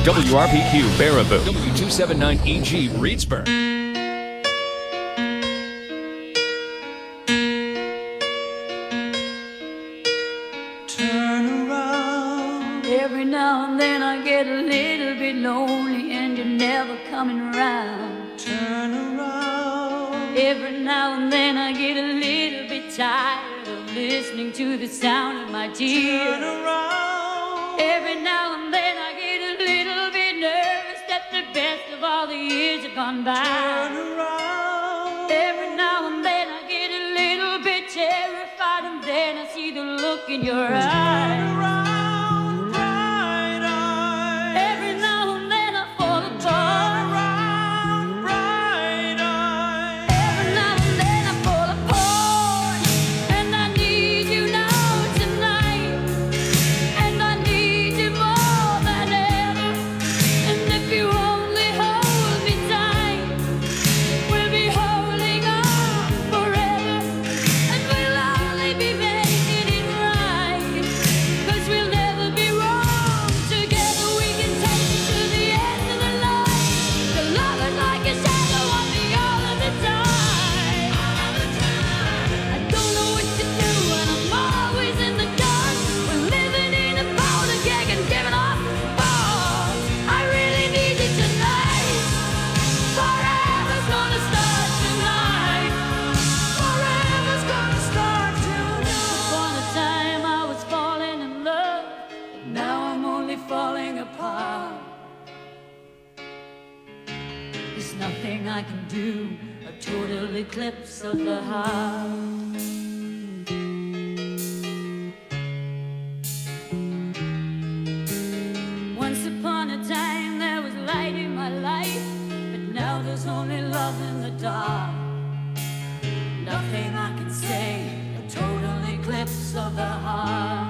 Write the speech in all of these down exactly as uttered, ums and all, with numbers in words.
W R P Q Baraboo, W two seventy-nine E G Reedsburg. Turn around. Every now and then I get a little bit lonely and you're never coming around. Turn around. Every now and then I get a little bit tired of listening to the sound of my tears. Turn around. Every now and then I get a little bit nervous that the best of all the years have gone by. Turn around. Every now and then I get a little bit terrified and then I see the look in your eyes. Turn around, bright eyes. Every now and then I fall apart. Turn around, bright eyes. Every now and then I fall apart. And I need you now tonight. And I need you more than ever. And if you only hold me tight, we'll be holding on forever. And we'll only be making it right. 'Cause we'll never be wrong. Together we can take it to the end of the line. The love is like a shadow on me all of the time. I don't know what to do and I'm always in the dark. We're living in a powder keg and giving off balls. I really need you tonight. Forever's gonna start tonight. Forever's gonna start tonight. Upon a time I was falling in love, but now I'm only falling apart. There's nothing I can do, a total eclipse of the heart. Once upon a time there was light in my life, but now there's only love in the dark. Nothing I can say, a total eclipse of the heart.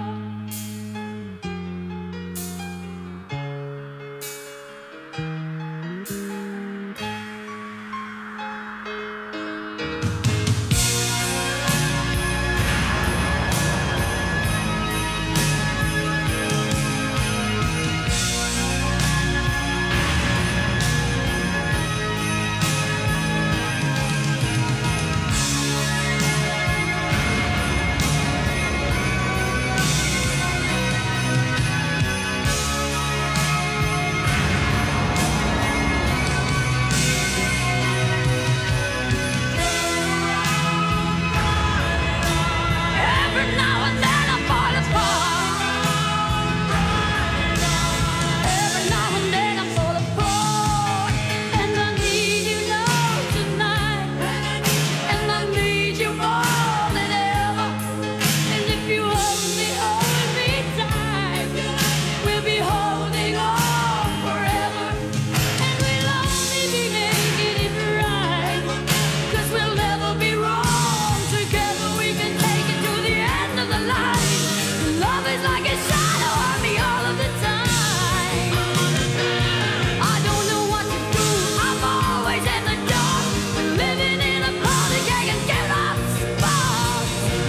Every now and then I fall apart. Every now and then I fall apart. And I need you now tonight. And I need you more than ever. And if you hold me, hold me tight, we'll be holding on forever. And we'll only be making it right. 'Cause we'll never be wrong. Together we can take it to the end of the line. Love is like a shadow on me all of the time. I don't know what to do, I'm always in the dark. We're living in a party gang and get off sparks.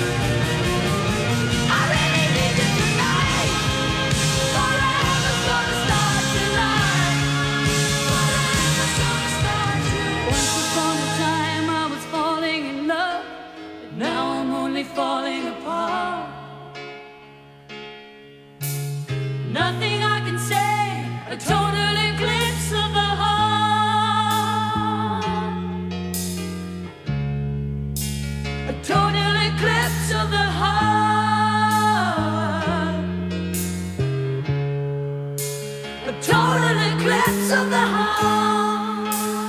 I really need you tonight. Forever's gonna start tonight. Forever's gonna start tonight. Once upon a time I was falling in love, but now I'm only falling apart. Nothing I can say, a total eclipse of the heart. A total eclipse of the heart. A total eclipse of the heart.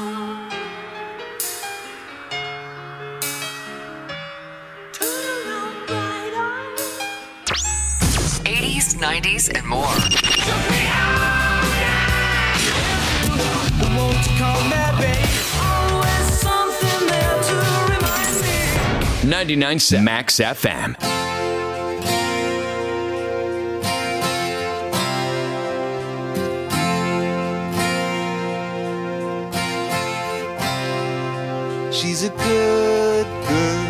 Turn around, bright eyes. eighties, nineties, and more. Won't you call me, babe? Always something there to remind me. ninety-nine point seven Max F M. She's a good girl,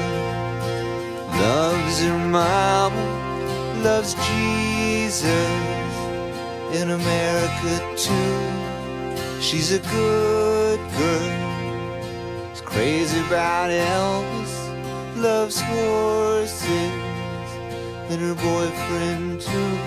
loves her mama, loves Jesus, in America too. She's a good girl, is crazy about Elvis, loves horses and her boyfriend too.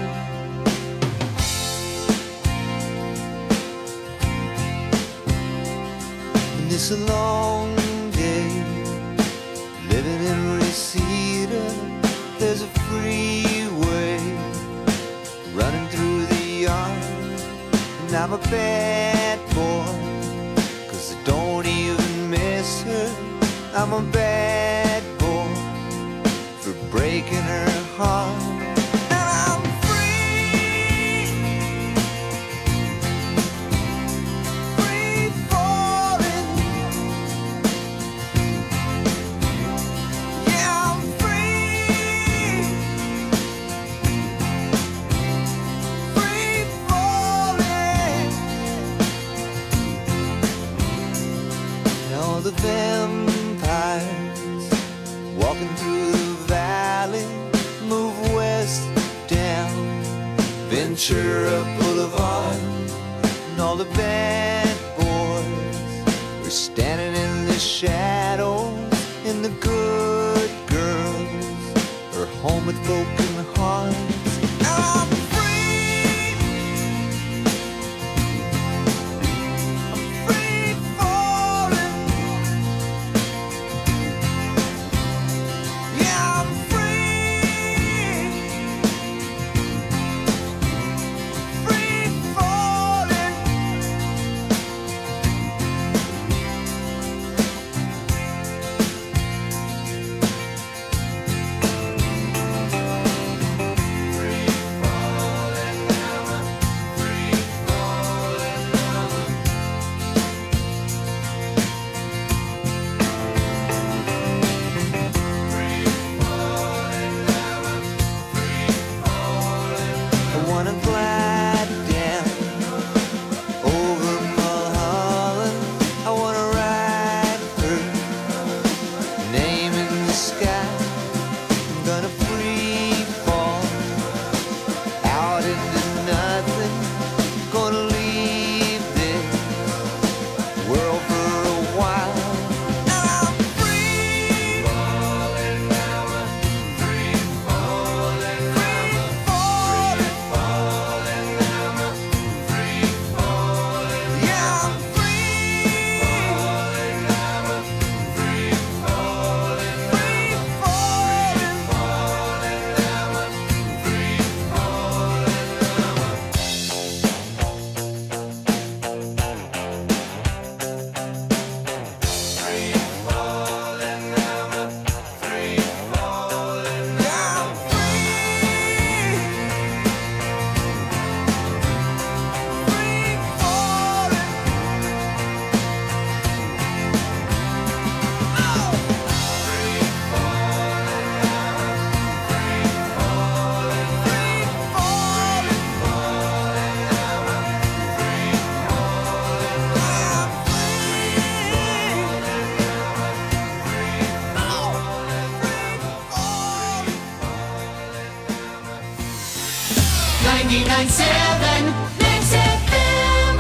And it's a long day living in Reseda. There's a freeway running through the yard, and I'm a bad boy, 'cause I don't even miss her. I'm a bad boy for breaking her heart. And I'm free, free falling. Yeah, I'm free, free falling. And all the vampires walking through the valley move west down Ventura Boulevard, and all the bad boys are standing in the shadows, and the good girls are home with broken hearts. I'm free, I'm free falling. Yeah, I'm free, free falling. I wanna glide down over Mulholland. I wanna write her name in the sky. I'm gonna free fall out into nothing. Gonna leave this world for a while. And I'm free, falling now, free falling, free falling, falling now, free falling. Yeah, I'm free, falling now, free falling, free falling, falling now, free falling ninety-nine point seven Mix F M.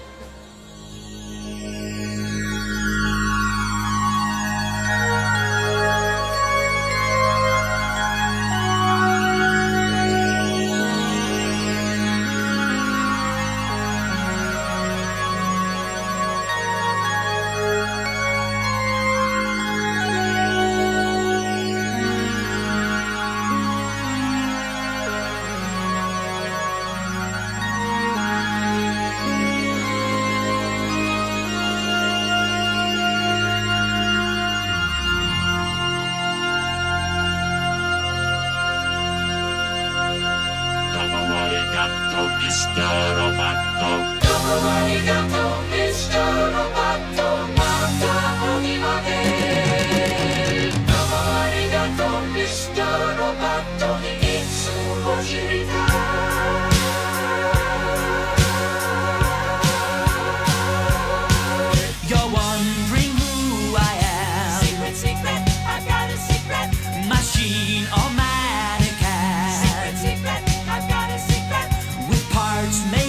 You're wondering who I am. Secret, secret, I've got a secret. Machine or mannequin. Secret, secret, I've got a secret. With parts made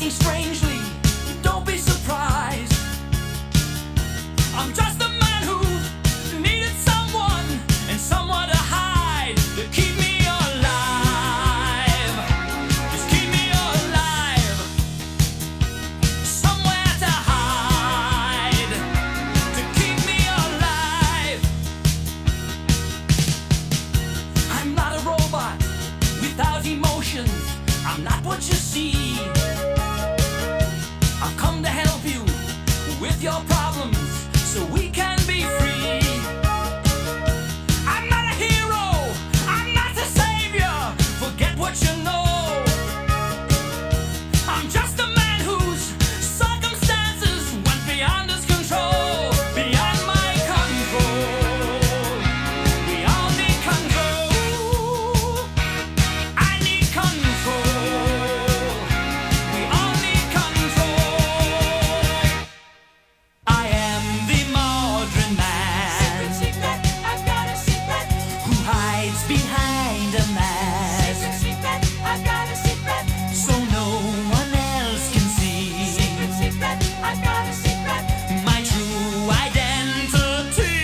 acting strangely, don't be surprised. I'm just a man who needed someone and someone to hide, to keep me alive. Just keep me alive. Somewhere to hide, to keep me alive. I'm not a robot without emotions. I'm not what you see. I've come to help you with your problems so we can be free. I'm not a hero, I'm not the savior. Forget what you know. I'm just a man whose circumstances went beyond his control, beyond my control. We all need control. I need control. We all need control. I am the modern man. Secret, secret, I've got a secret. Who hides behind a mask. Secret, secret, I've got a secret. So no one else can see. Secret, secret, I've got a secret. My true identity.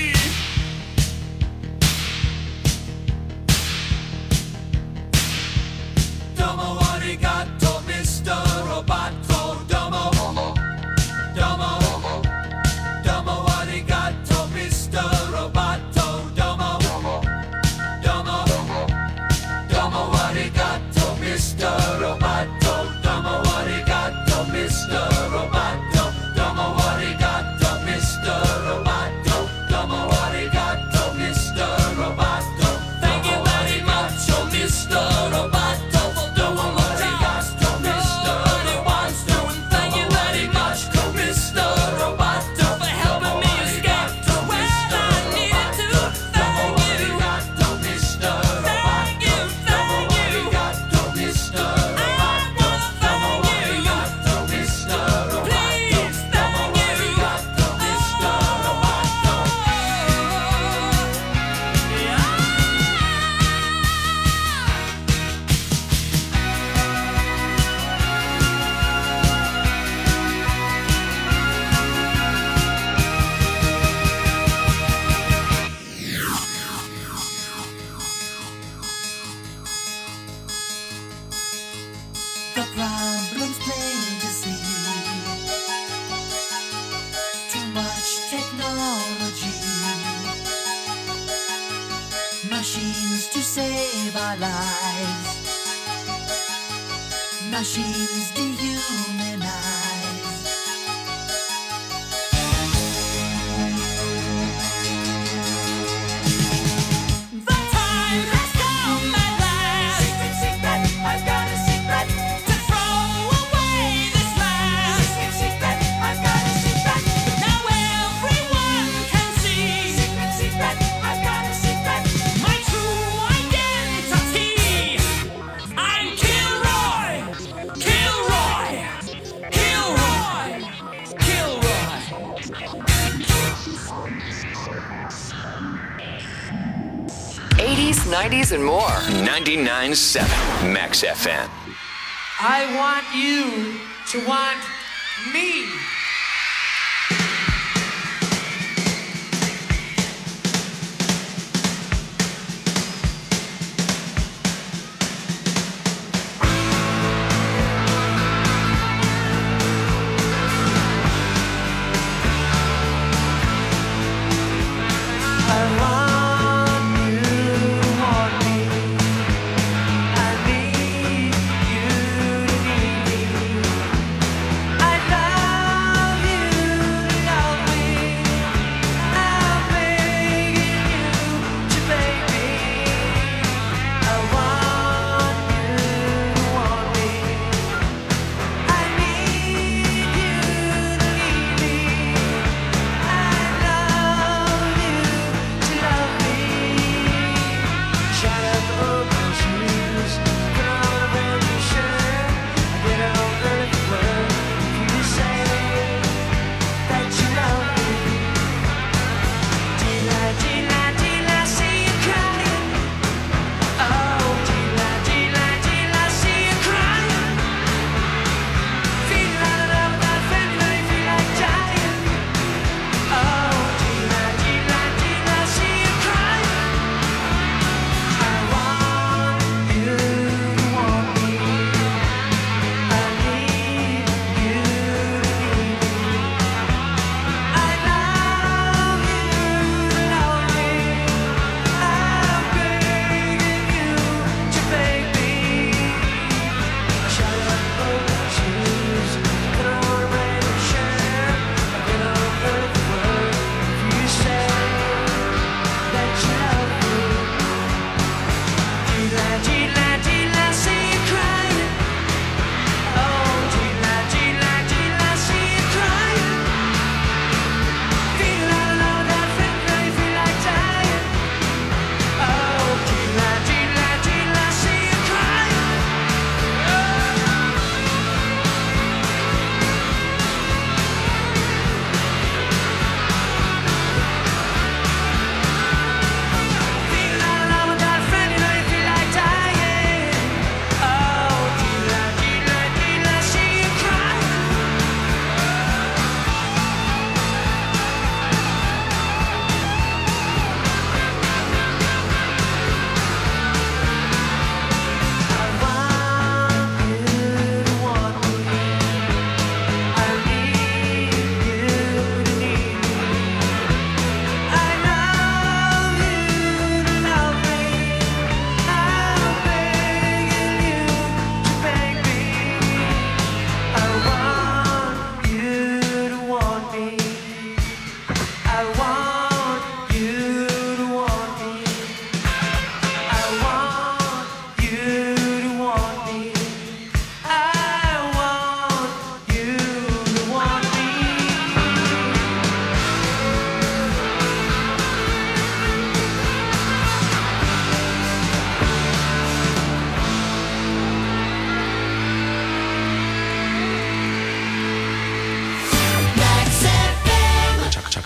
Domo arigato, Mister Roboto. Domo, domo, domo arigato, Mister Roboto. Domo, domo, domo arigato, Mister Roboto. Domo arigato, Mister Roboto. Domo arigato, Mister Roboto. Domo arigato, Mister Roboto. Thank you very much, oh Mister Roboto, for doing what I asked, oh Mister Roboto. And thank you very much, oh Mister Roboto, for helping me escape to where I needed to. Thank you, Mister Thank you, thank you. Mister Roboto. Thank you, Mister Please, thank you, Mister Roboto. Yeah. The problem's plain to see. Too much technology. Machines to save our lives. Machines dehumanize. The time has come at last. Secret, secret, I've got a secret. To throw away this mask. Secret, secret, I've got a secret. Now everyone can see. Secret, secret, I've got a secret. My true identity. I'm Kilroy. Kilroy. Kilroy. Kilroy. eighties, nineties, and more. ninety-nine point seven Max F M. I want you to want me. I want you to want me. I need you to need me. I love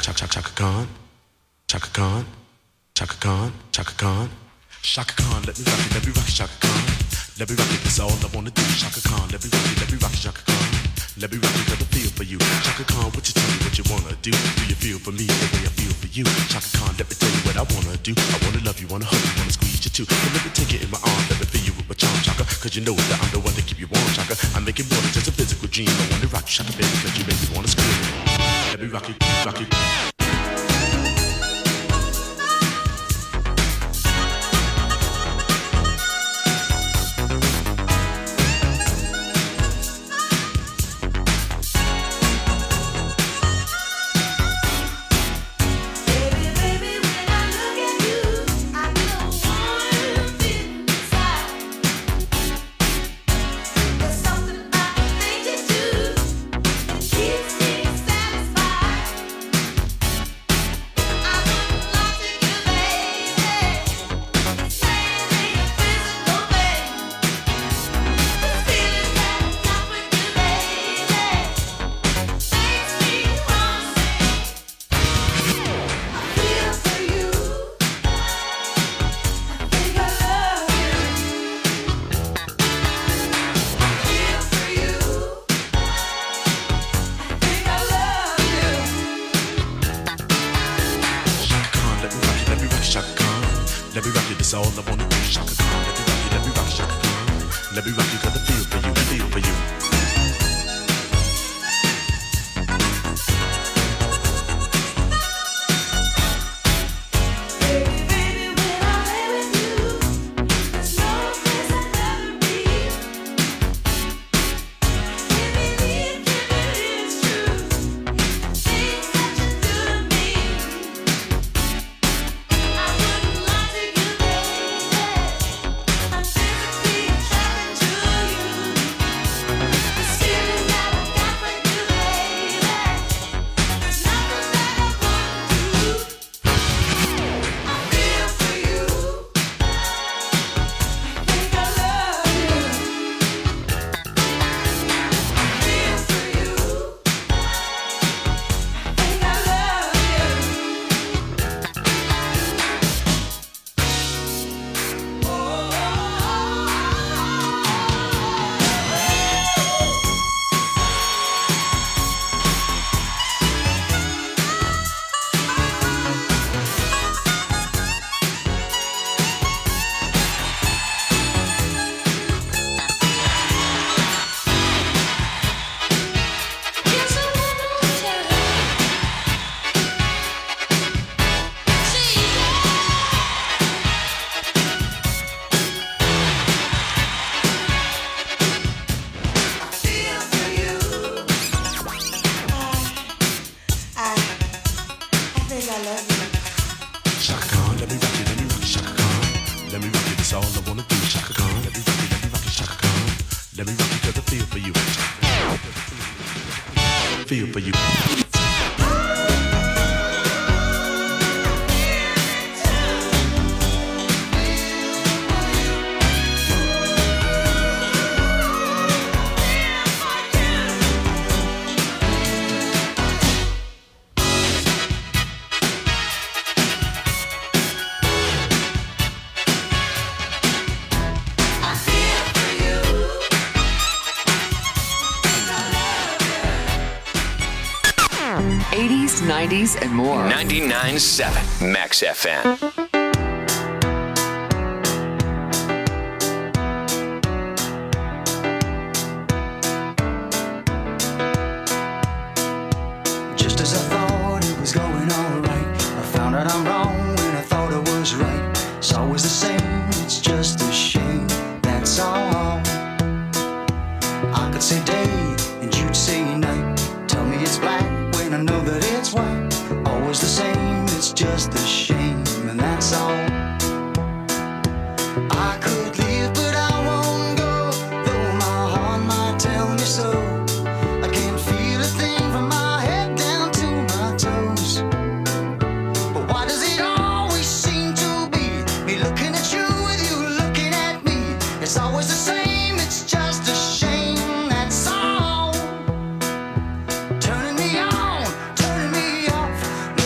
Chaka Chaka Chaka Khan, Chaka Khan, Chaka Khan, Chaka Khan, Chaka Khan. Let me rock it, let me rock it, Chaka Khan. Let me rock it, that's all I wanna do. Chaka Khan, let me rock it, let me rock it, Chaka Khan. Let me rock it, got a feel for you. Chaka Khan, what you tell me what you wanna do? Do you feel for me the way I feel for you? Chaka Khan, let me tell you what I wanna do. I wanna love you, wanna hug you, wanna squeeze you too. And let me take it in my arms, let me feel you with my charm, Chaka. Cause you know that I'm the one to keep you warm, Chaka. I make it more than just a physical dream. I wanna rock you, Chaka, baby, cause you make me wanna scream. Let me rock it, rock it. All I wanna do, Chaka Khan. Let me rock you, let me rock you, Chaka Khan. Let me rock you, got the feel for you, feel for you. Feel for you. eighties, nineties, and more. ninety-nine point seven Max F M. Just as I thought it was going all right, I found out I'm wrong when I thought I was right. It's always the same, it's just a shame, that's all. I could say day and you'd say night. Tell me it's black when I know that it's white. Always the same, it's just a shame, and that's all. I could leave, but I won't go, though my heart might tell me so. I can't feel a thing from my head down to my toes. But why does it always seem to be me looking at you with you looking at me? It's always the same, it's just a shame, that's all. Turning me on, turning me off,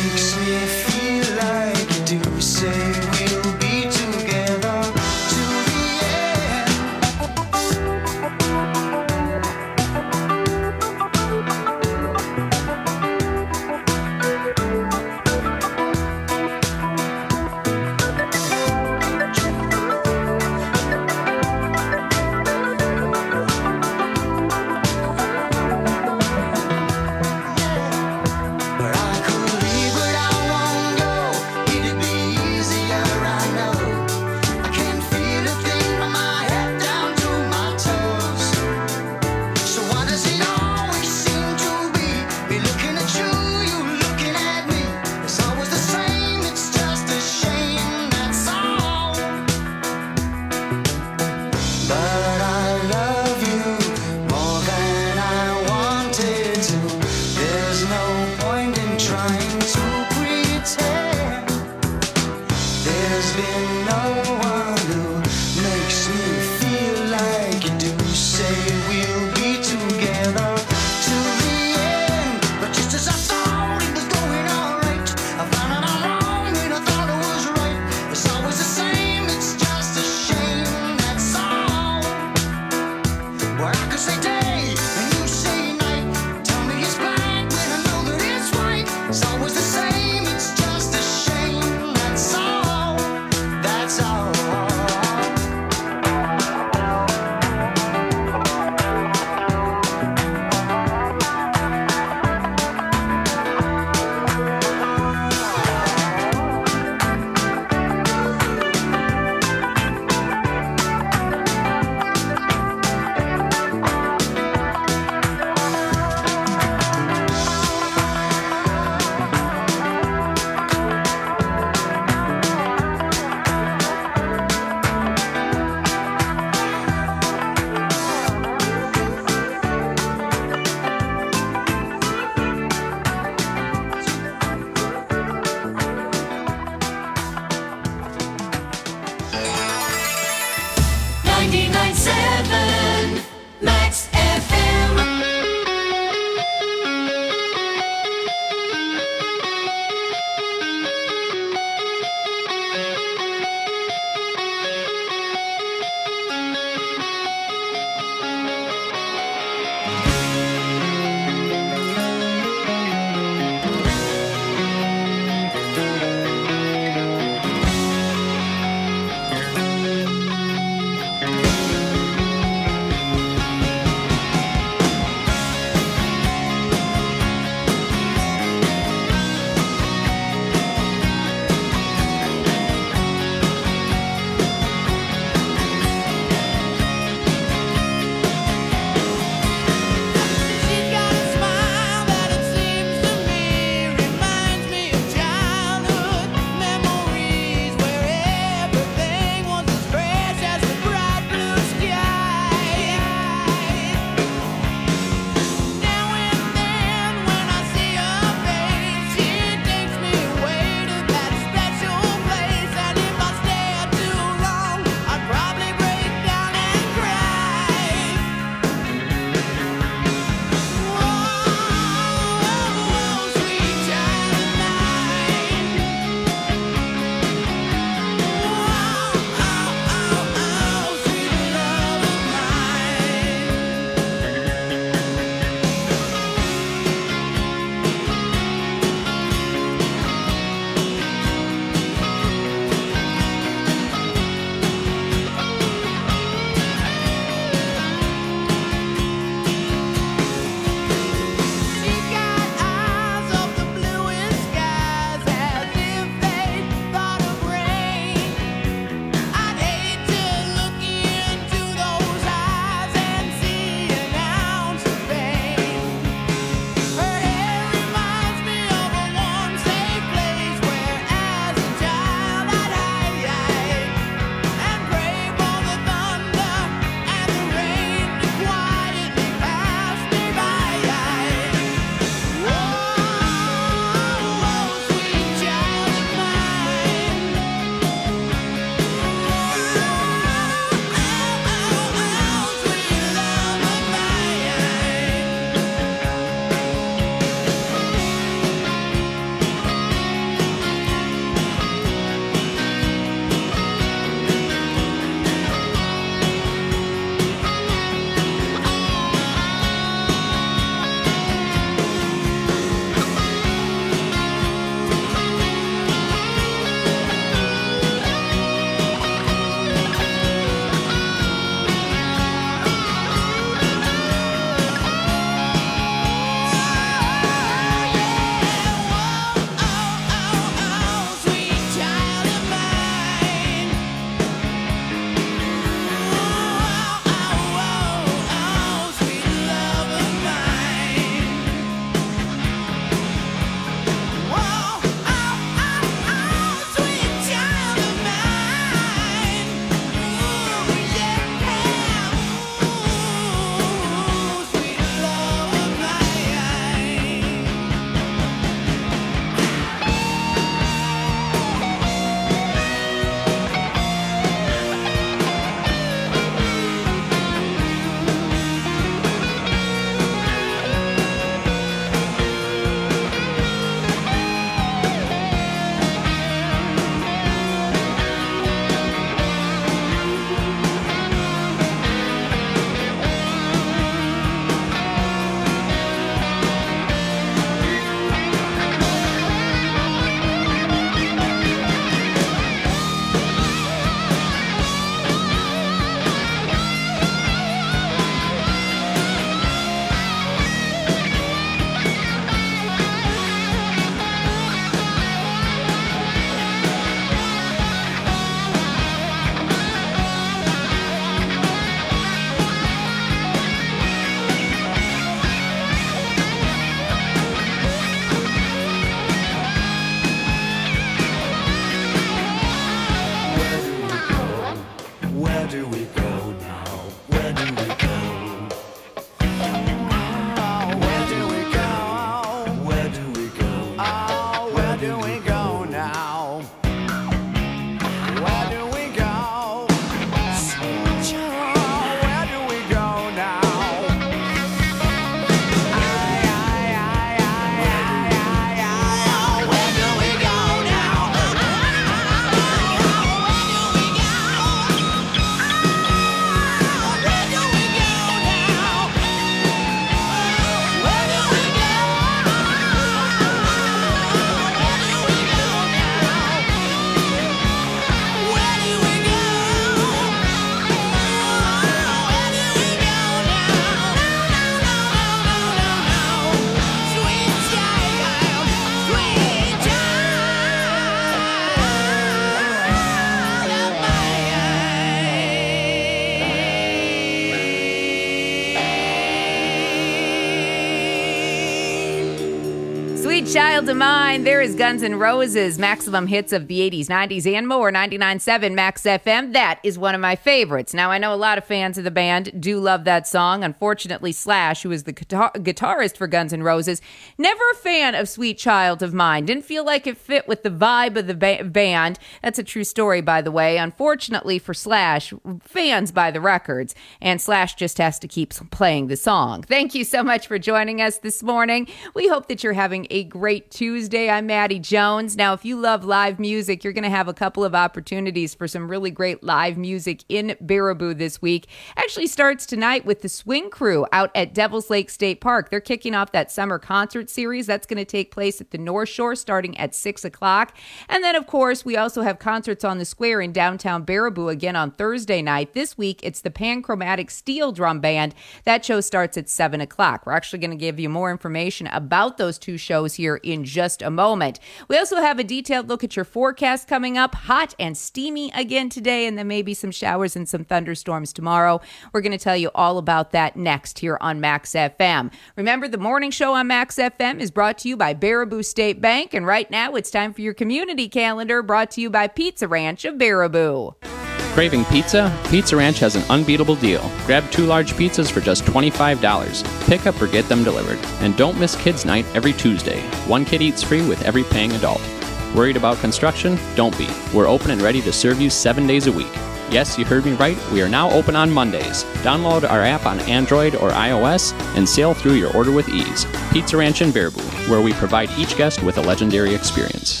Child of Mine. There is Guns N' Roses, maximum hits of the eighties, nineties, and more. ninety-nine point seven Max F M. That is one of my favorites. Now, I know a lot of fans of the band do love that song. Unfortunately, Slash, who is the guitar- guitarist for Guns N' Roses, never a fan of Sweet Child of Mine. Didn't feel like it fit with the vibe of the ba- band. That's a true story, by the way. Unfortunately for Slash, fans buy the records, and Slash just has to keep playing the song. Thank you so much for joining us this morning. We hope that you're having a great Tuesday. I'm Maddie Jones. Now, if you love live music, you're going to have a couple of opportunities for some really great live music in Baraboo this week. Actually starts tonight with the Swing Crew out at Devil's Lake State Park. They're kicking off that summer concert series. That's going to take place at the North Shore starting at six o'clock. And then, of course, we also have concerts on the square in downtown Baraboo again on Thursday night. This week, it's the Panchromatic Steel Drum Band. That show starts at seven o'clock. We're actually going to give you more information about those two shows here in just a moment. We also have a detailed look at your forecast coming up. Hot and steamy again today, and then maybe some showers and some thunderstorms tomorrow. We're going to tell you all about that next here on Max F M. Remember, the morning show on Max F M is brought to you by Baraboo State Bank, and right now it's time for your community calendar, brought to you by Pizza Ranch of Baraboo. Craving pizza? Pizza Ranch has an unbeatable deal. Grab two large pizzas for just twenty-five dollars. Pick up or get them delivered. And don't miss Kids Night every Tuesday. One kid eats free with every paying adult. Worried about construction? Don't be. We're open and ready to serve you seven days a week. Yes, you heard me right. We are now open on Mondays. Download our app on Android or iOS and sail through your order with ease. Pizza Ranch in Baraboo, where we provide each guest with a legendary experience.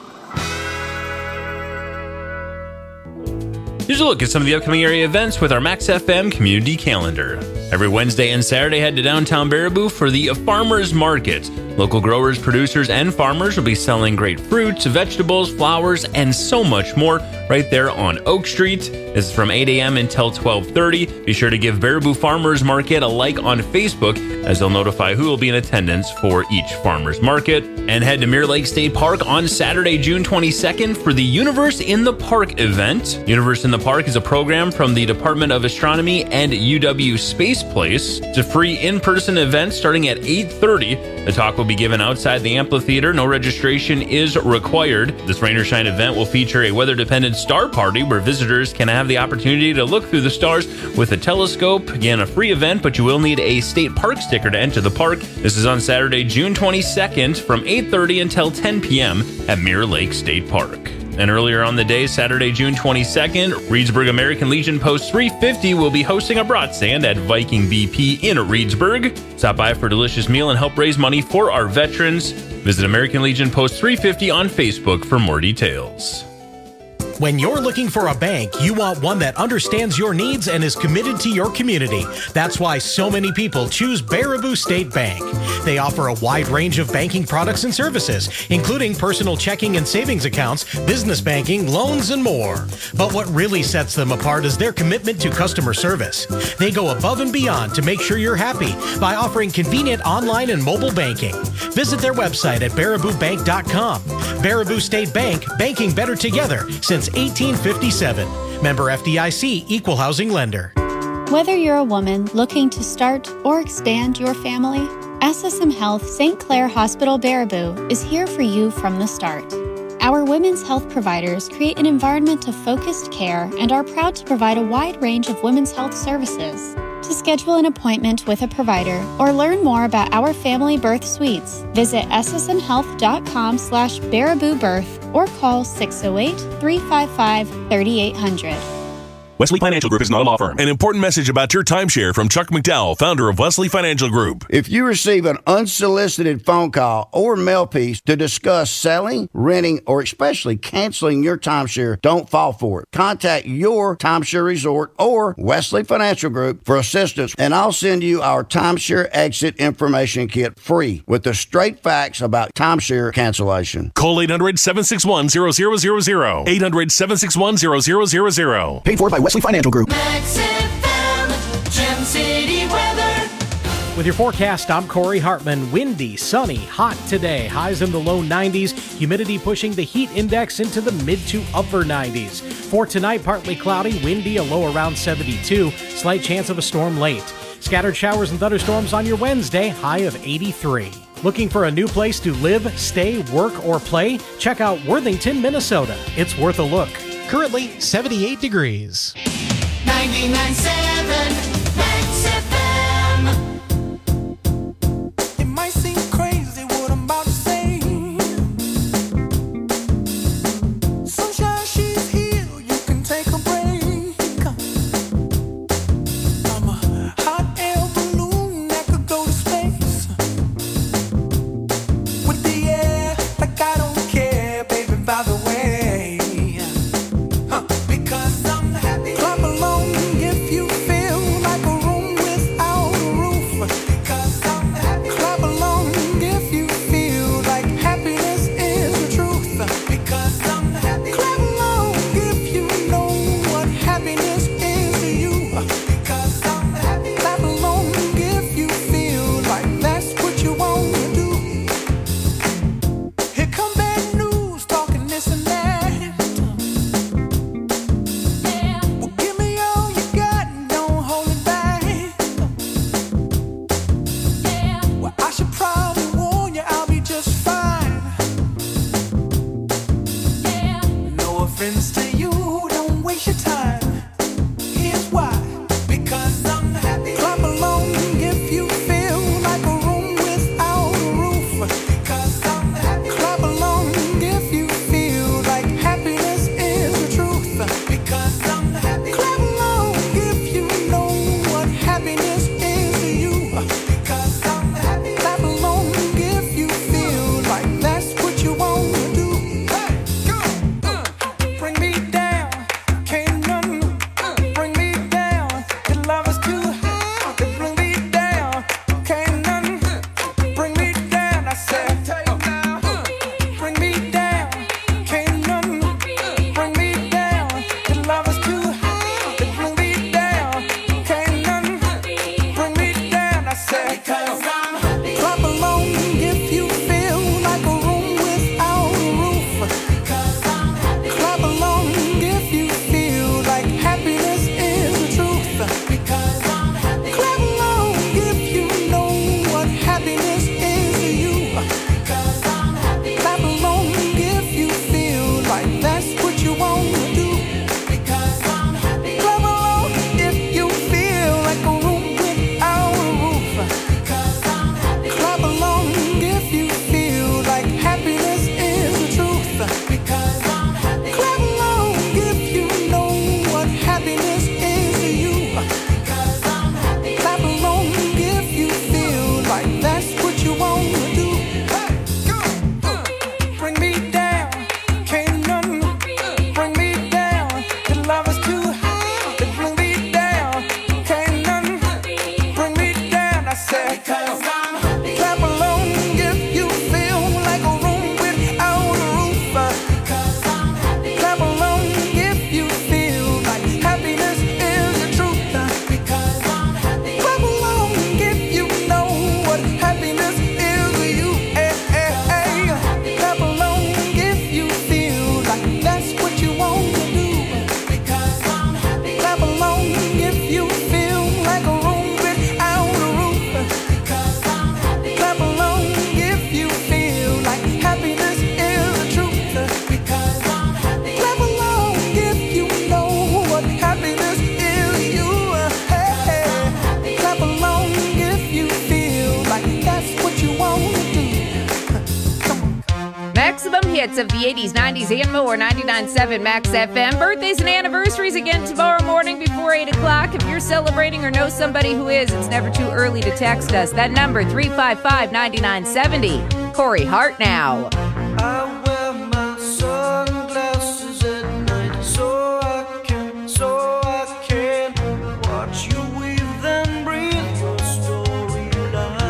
Here's a look at some of the upcoming area events with our Max F M community calendar. Every Wednesday and Saturday, head to downtown Baraboo for the Farmers Market. Local growers, producers, and farmers will be selling great fruits, vegetables, flowers, and so much more right there on Oak Street. This is from eight a.m. until twelve thirty. Be sure to give Baraboo Farmers Market a like on Facebook, as they'll notify who will be in attendance for each farmers market. And head to Mirror Lake State Park on Saturday, June twenty-second for the Universe in the Park event. Universe in the Park is a program from the Department of Astronomy and U W Space Place. It's a free in-person event starting at eight thirty. The talk will be given outside the amphitheater. No registration is required. This rain or shine event will feature a weather-dependent star party where visitors can have the opportunity to look through the stars with a telescope. Again, a free event, but you will need a state park sticker to enter the park. This is on Saturday, June twenty-second from eight thirty until ten p.m. at Mirror Lake State Park. And earlier on the day, Saturday, June twenty-second, Reedsburg American Legion Post three fifty will be hosting a brat stand at Viking B P in Reedsburg. Stop by for a delicious meal and help raise money for our veterans. Visit American Legion Post three fifty on Facebook for more details. When you're looking for a bank, you want one that understands your needs and is committed to your community. That's why so many people choose Baraboo State Bank. They offer a wide range of banking products and services, including personal checking and savings accounts, business banking, loans, and more. But what really sets them apart is their commitment to customer service. They go above and beyond to make sure you're happy by offering convenient online and mobile banking. Visit their website at baraboo bank dot com. Baraboo State Bank, banking better together since eighteen fifty-seven. Member F D I C, Equal Housing Lender. Whether you're a woman looking to start or expand your family, S S M Health Saint Clair Hospital Baraboo is here for you from the start. Our women's health providers create an environment of focused care and are proud to provide a wide range of women's health services. To schedule an appointment with a provider or learn more about our family birth suites, visit s s m health dot com slash baraboo birth or call six oh eight, three five five, three eight hundred. Wesley Financial Group is not a law firm. An important message about your timeshare from Chuck McDowell, founder of Wesley Financial Group. If you receive an unsolicited phone call or mail piece to discuss selling, renting, or especially canceling your timeshare, don't fall for it. Contact your timeshare resort or Wesley Financial Group for assistance, and I'll send you our timeshare exit information kit free with the straight facts about timeshare cancellation. Call eight hundred, seven six one, zero zero zero zero. eight hundred, seven six one, zero zero zero zero. Paid for by Wesley Financial Group. Max F M, Gem City weather. With your forecast, I'm Corey Hartman. Windy, sunny, hot today. Highs in the low nineties. Humidity pushing the heat index into the mid to upper nineties. For tonight, partly cloudy, windy, a low around seventy-two. Slight chance of a storm late. Scattered showers and thunderstorms on your Wednesday, high of eighty-three. Looking for a new place to live, stay, work, or play? Check out Worthington, Minnesota. It's worth a look. Currently seventy-eight degrees. ninety-nine point seven Max F M. It might seem crazy what I'm about to say. Sunshine, she's here. You can take a break. I'm a hot air balloon that could go to space. With the air, like I don't care, baby, by the way. Huh. Because I'm happy. Clap along if you feel like a room without a roof. Because I'm happy. Clap along if you feel like happiness is the truth. Because I'm happy. Clap along if you know what happiness is to you. Because I'm happy. Clap along if you feel like that's what you want to do. Here come bad news, talking this and that. Well, give me all you got and don't hold it back. Well, I should probably warn you, I'll be just fine. No offense to you, don't waste your time. Here's why. Because I'm happy. Clap along if you feel like a room without a roof. Because I'm happy. Clap along if you feel like happiness is the truth. Because I'm happy. Clap along if you know what happiness is to you. Because I'm happy. Clap along if you feel like that's what you want to do. Hey, go, uh, bring me down, can't none bring me down. Your love is too high, to bring me down, can't none bring me down. I said, bring me down, can't none bring me down. Your love is too high, to bring me down, can't none bring me down. I said, because I'm happy. Clap along if you feel like a room without a roof. Because I'm happy. Clap along if you feel like happiness is the truth. Because I'm happy. Clap along if you know what happiness is to you. Because I'm happy. Clap along if you feel like that's what you want to do. Because I'm happy. Clap along if you feel like a room without a roof. Because I'm happy. Clap along if you feel like happiness is the truth. Because I'm happy. Clap along if you know what happiness is to you. Because I'm happy. Clap along if you feel like that's what you want to do. Hey, go, uh, bring me down, can't none bring me down. Your love is too high, to bring me down, can't none bring me down. I said, because I'm happy. Clap along if you feel like a room without a roof. Because I'm happy. Clap along if you feel like happiness is the truth. Because I'm happy. Clap along if you know what happiness is to you. Eh, eh, eh. Clap along if you feel like that's what you want to do. Because I'm happy. Clap along if you feel like a room without a roof. Because I'm happy. Clap along if you feel like happiness is the truth. Because I'm happy. Clap along if you know what happiness is to you. Hey, hey. Clap along if you feel like that's what you want to do. Maximum hits of the eighties, nineties, and more. ninety-nine point seven Max F M. Birthdays and anniversaries again tomorrow morning before eight o'clock. If you're celebrating or know somebody who is, it's never too early to text us. That number, three five five, nine nine seven zero. Corey Hart now. I wear my sunglasses at night so I can, so I can watch you weave and breathe your storylines.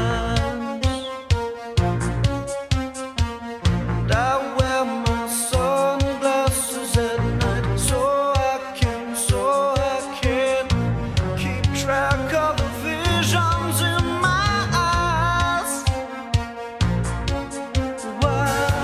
And I wear my sunglasses at night so I can, so I can keep track of the visions in my eyes. Why?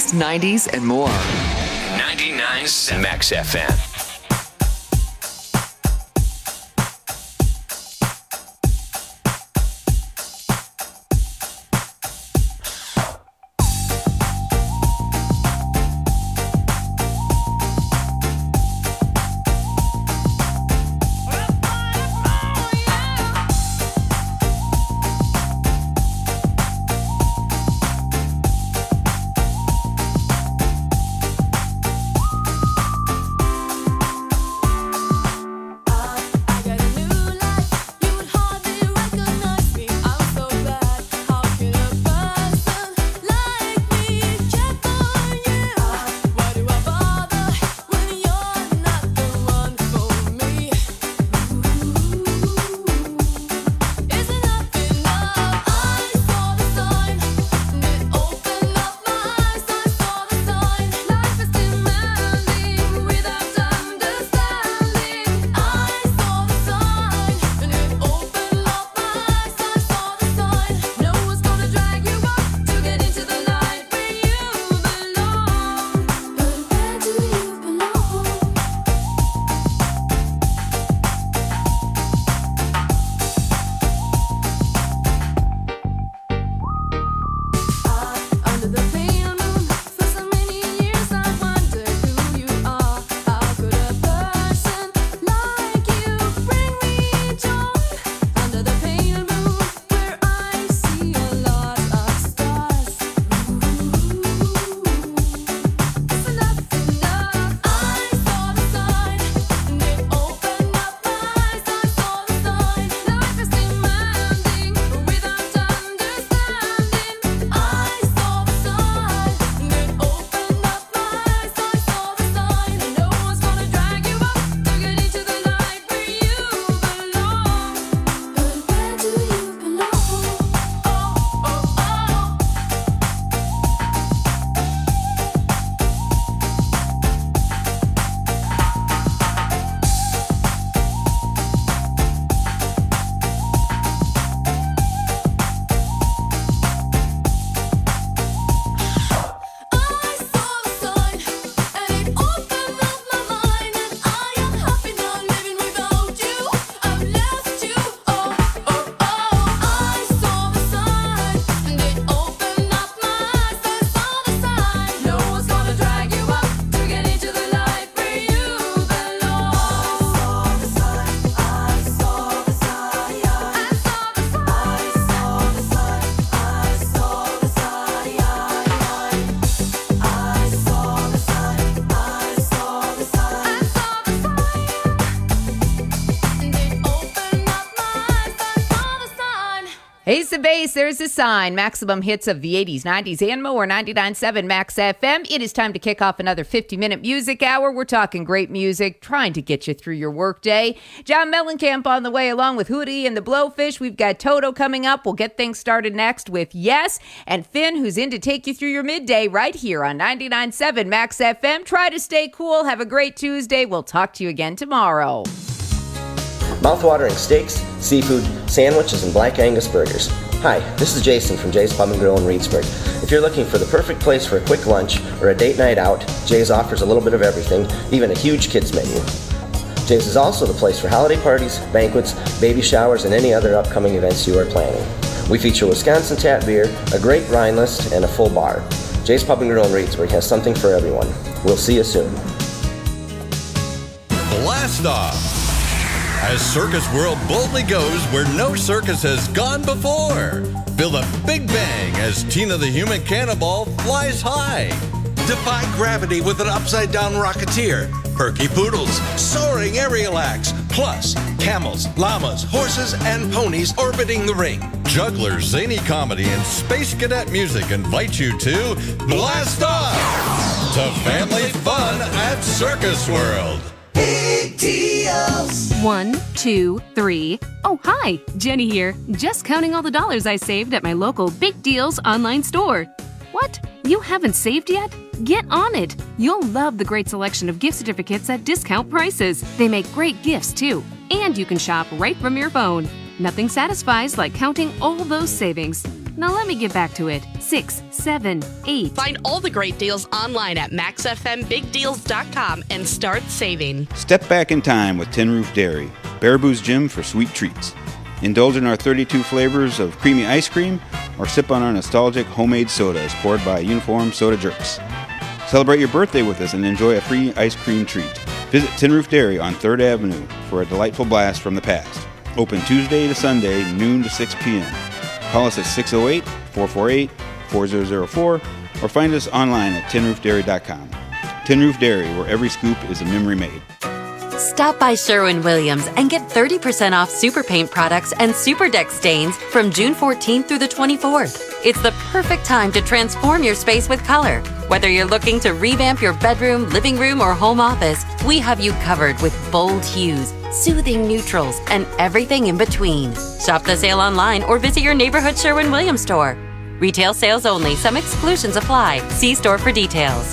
eighties, nineties, and more. ninety-nine point seven Max F M. Ace of Base, there's a sign. Maximum hits of the eighties, nineties, and more. ninety-nine point seven Max F M. It is time to kick off another fifty-minute music hour. We're talking great music, trying to get you through your workday. John Mellencamp on the way, along with Hootie and the Blowfish. We've got Toto coming up. We'll get things started next with Yes, and Finn, who's in to take you through your midday right here on ninety-nine point seven Max F M. Try to stay cool. Have a great Tuesday. We'll talk to you again tomorrow. Mouthwatering steaks, seafood, sandwiches, and Black Angus burgers. Hi, this is Jason from Jay's Pub and Grill in Reedsburg. If you're looking for the perfect place for a quick lunch or a date night out, Jay's offers a little bit of everything, even a huge kids menu. Jay's is also the place for holiday parties, banquets, baby showers, and any other upcoming events you are planning. We feature Wisconsin tap beer, a great wine list, and a full bar. Jay's Pub and Grill in Reedsburg has something for everyone. We'll see you soon. Blast off! As Circus World boldly goes where no circus has gone before. Feel the big bang as Tina the Human Cannonball flies high. Defy gravity with an upside-down rocketeer. Perky poodles, soaring aerial acts. Plus, camels, llamas, horses, and ponies orbiting the ring. Jugglers, zany comedy, and space cadet music invite you to Blast Off! To family fun at Circus World. Big deals. One, two, three. Oh, hi. Jenny here. Just counting all the dollars I saved at my local Big Deals online store. What? You haven't saved yet? Get on it. You'll love the great selection of gift certificates at discount prices. They make great gifts, too. And you can shop right from your phone. Nothing satisfies like counting all those savings. Now let me get back to it. Six, seven, eight. Find all the great deals online at max f m big deals dot com and start saving. Step back in time with Tin Roof Dairy, Baraboo's Gym for sweet treats. Indulge in our thirty-two flavors of creamy ice cream or sip on our nostalgic homemade sodas poured by uniformed soda jerks. Celebrate your birthday with us and enjoy a free ice cream treat. Visit Tin Roof Dairy on third Avenue for a delightful blast from the past. Open Tuesday to Sunday, noon to six p.m. Call us at six oh eight, four four eight, four zero zero four or find us online at tin roof dairy dot com. Tin Roof Dairy, where every scoop is a memory made. Stop by Sherwin-Williams and get thirty percent off Super Paint products and Super Deck stains from June fourteenth through the twenty-fourth. It's the perfect time to transform your space with color. Whether you're looking to revamp your bedroom, living room, or home office, we have you covered with bold hues, soothing neutrals, and everything in between. Shop the sale online or visit your neighborhood Sherwin-Williams store. Retail sales only. Some exclusions apply. See store for details.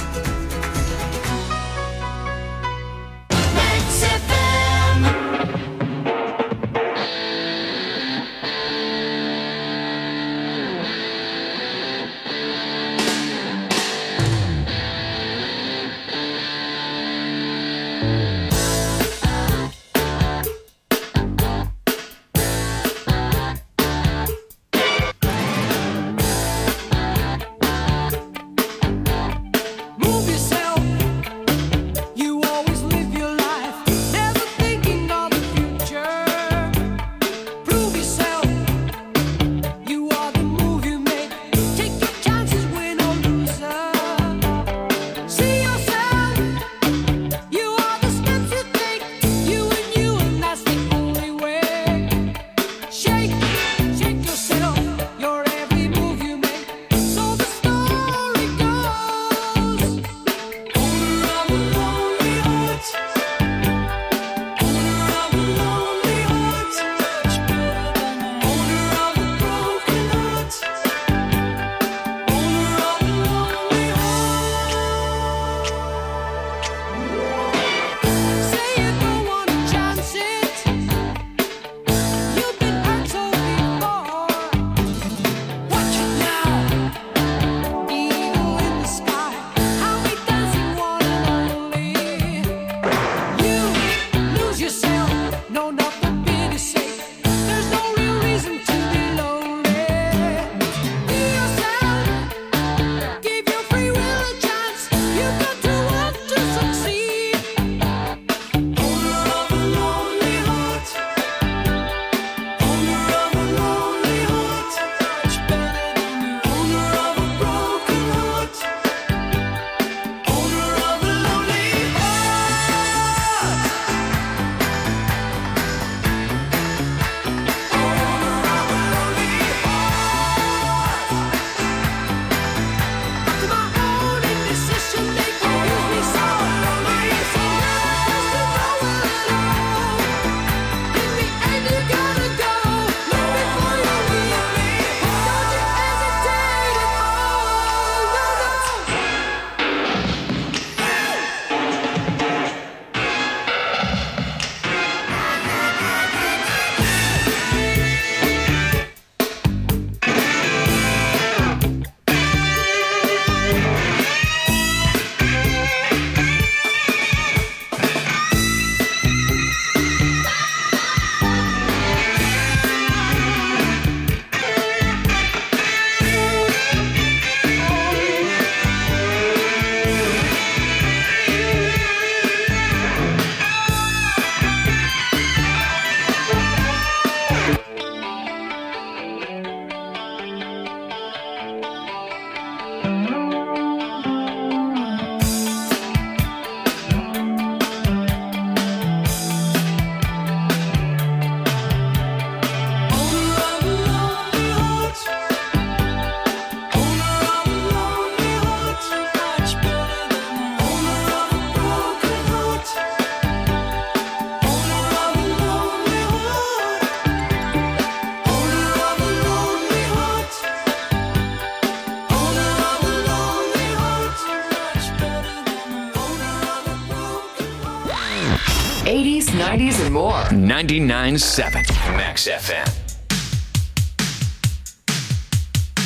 eighties, nineties, and more. ninety-nine point seven Max F M.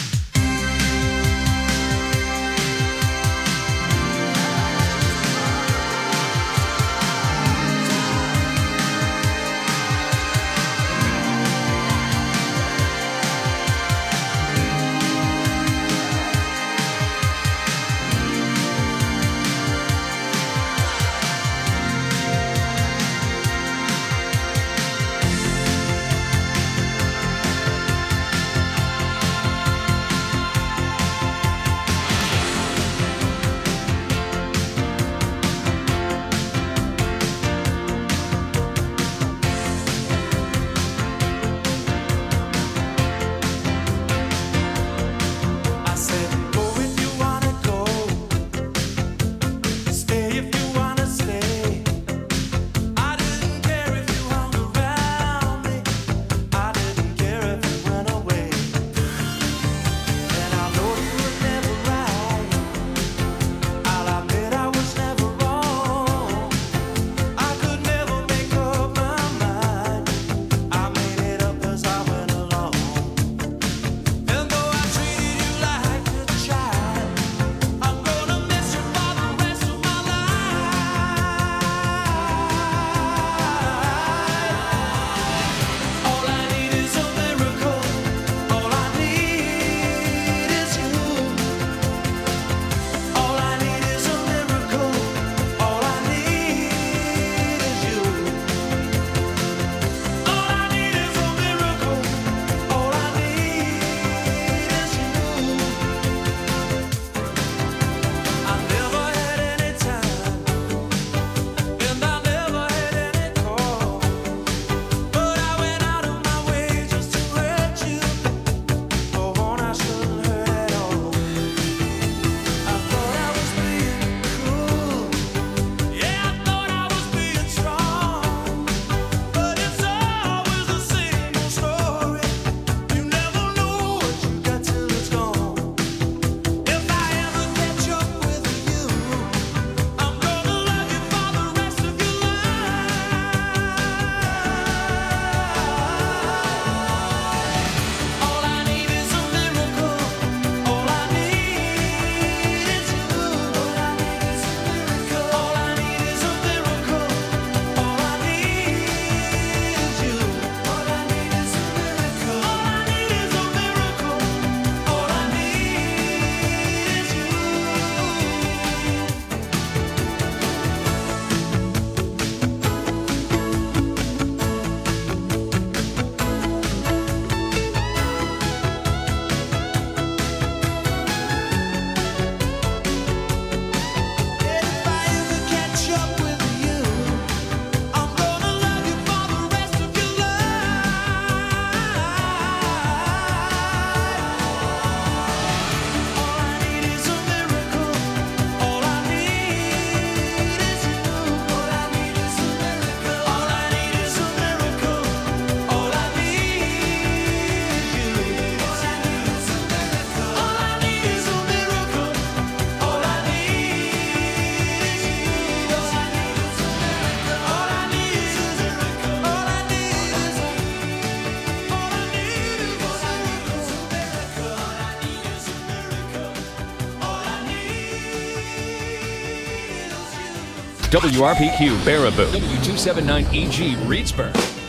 W R P Q Baraboo, W two seventy-nine E G Reedsburg.